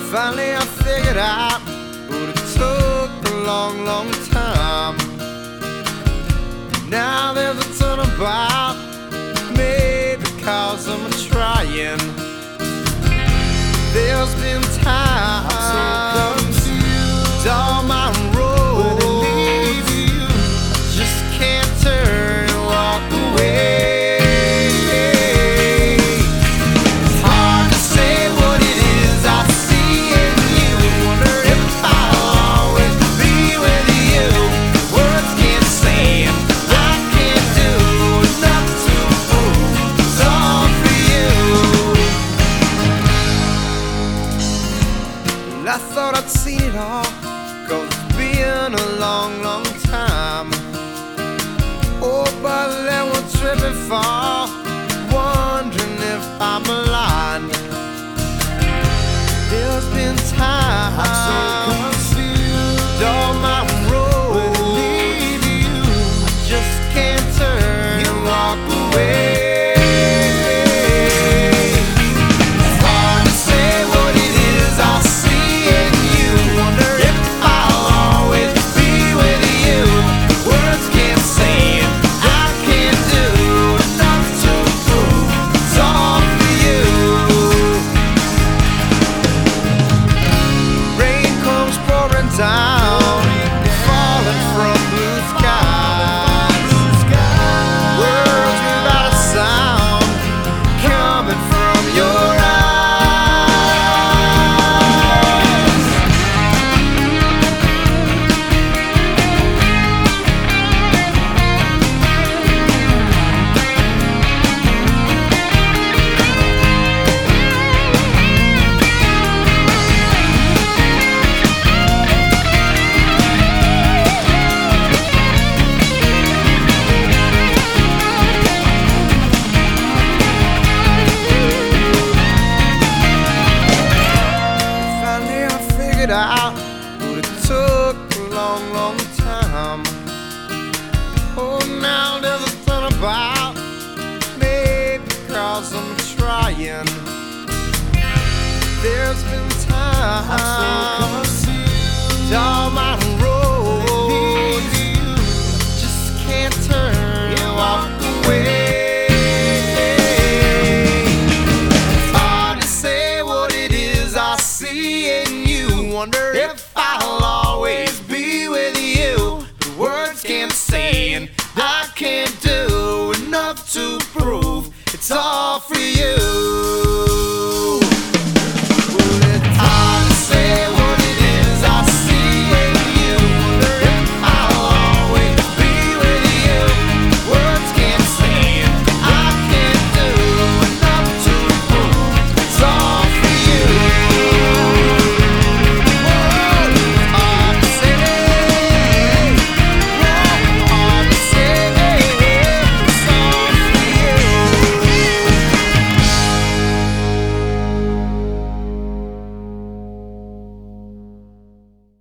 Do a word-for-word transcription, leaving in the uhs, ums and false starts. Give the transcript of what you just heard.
Finally I figured out, but it took a long, long time. Now there's a turnabout, maybe cause I'm trying. There's been times I'm so confused, all my roads I just can't turn and walk away. It's hard to say what it is I see in you. Wonder if I'll always be with you. Words can't say it, I can't do enough to prove it's all for you. I thought I'd seen it all, cause it's been a long, long time. Oh, but then we're tripping fall, wondering if I'm blind. There's been times I'm so confused, all my roads lead you. I just can't turn and walk away. Down, falling from blue skies, words without a sound, coming from your out, but it took a long, long time. Oh, now there's a turnabout, maybe cause I'm trying. There's been times I'm so confused, all my roads just can't turn and walk away. It's hard to say what it is I see in you. Wonder if I'll always be with you. The words can't say and I can't do enough to prove it's all for you.